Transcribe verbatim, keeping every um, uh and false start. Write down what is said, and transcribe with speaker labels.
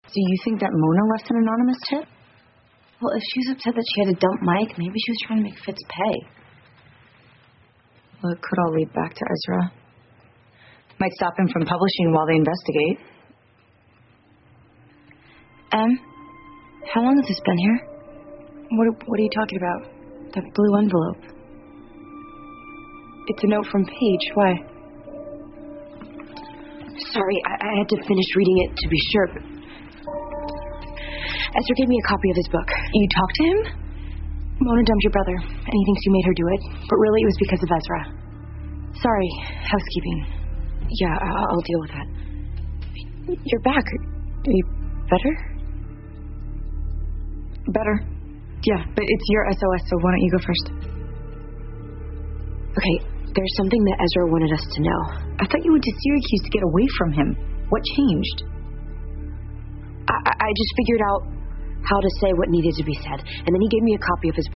Speaker 1: Do you think that Mona left an anonymous tip?
Speaker 2: Well, if she was upset that she had to dump Mike, maybe she was trying to make Fitz pay.
Speaker 1: Well, it could all lead back to Ezra. Might stop him from publishing while they investigate.
Speaker 2: Em, how long has this been here? What, what are you talking about? That blue envelope. It's a note from Paige. Why? Sorry, I, I had to finish reading it to be sure. But Ezra gave me a copy of his book.
Speaker 1: You talked to him?
Speaker 2: Mona dumped your brother, and he thinks you made her do it. But really, it was because of Ezra. Sorry, housekeeping. Yeah, I'll, I'll deal with that. You're back. Are you better?
Speaker 1: Better. Yeah, but it's your S O S, so why don't you go first?
Speaker 2: Okay, there's something that Ezra wanted us to know.
Speaker 1: I thought you went to Syracuse to get away from him. What changed?
Speaker 2: I, I just figured out how to say what needed to be said, and then he gave me a copy of his